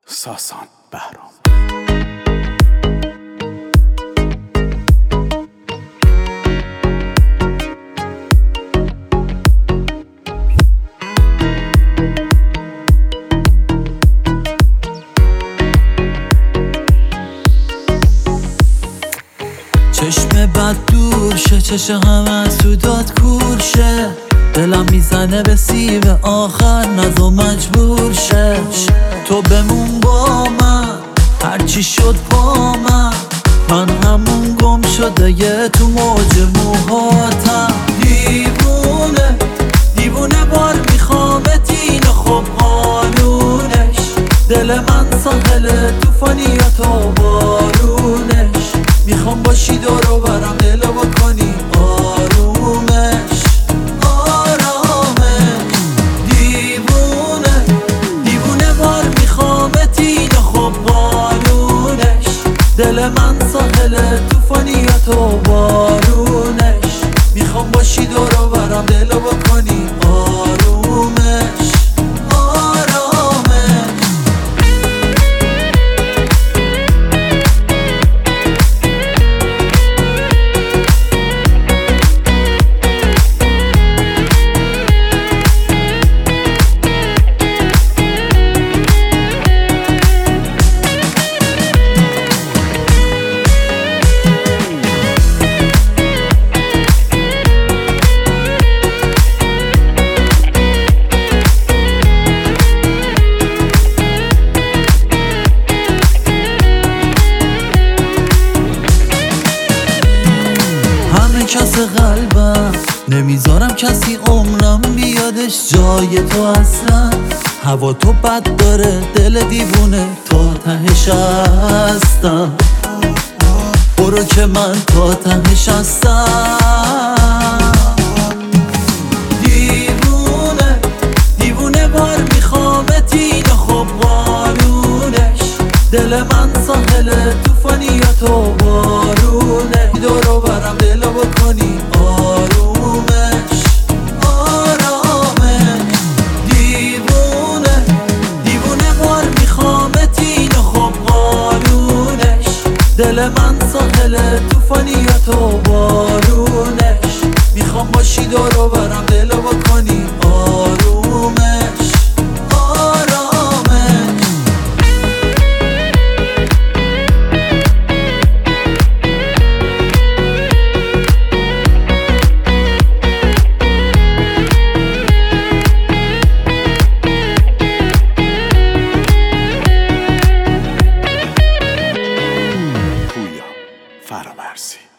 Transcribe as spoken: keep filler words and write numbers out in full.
ساسان بهرام. چشم بد دور شه، چشم همه سودات کور شه، دلم میزنه به سیب آخر نزو مجبور شه. تو بمون با من هرچی شد با من، من همون گم شده یه تو موج موهاتم. دیوونه دیوونه بار میخوامت اینو خب قانونش، دل من ساحل توفانی یا تو بارونش. میخوام باشی دورو برم دلو بکنی آرومش آرامش. دیوونه دیوونه بار میخوامت اینو خب قانونش، دل من ساحل توفانی یا تو بارونش. میخوام باشی دورو برم دلو بکنی آرومش آرامش. کس قلبم نمیذارم کسی عمرم بیادش جای تو اصلا. هوا تو بد داره دل دیوونه تا تهش هستم، برو که من تا تهش هستم. دیوونه دیوونه بار میخوامت اینو خب قانونش، دل من ساحل توفانی یا تو بارونه. دورو برم دلو بکنی آرومش آرامش. دیوونه دیوونه بار میخوامت اینو خب قانونش، دل من ساحل توفانی یا تو بارونش. میخوام باشی دورو برم دلو بکنی آرومش آرامش. پویا فرامرزی.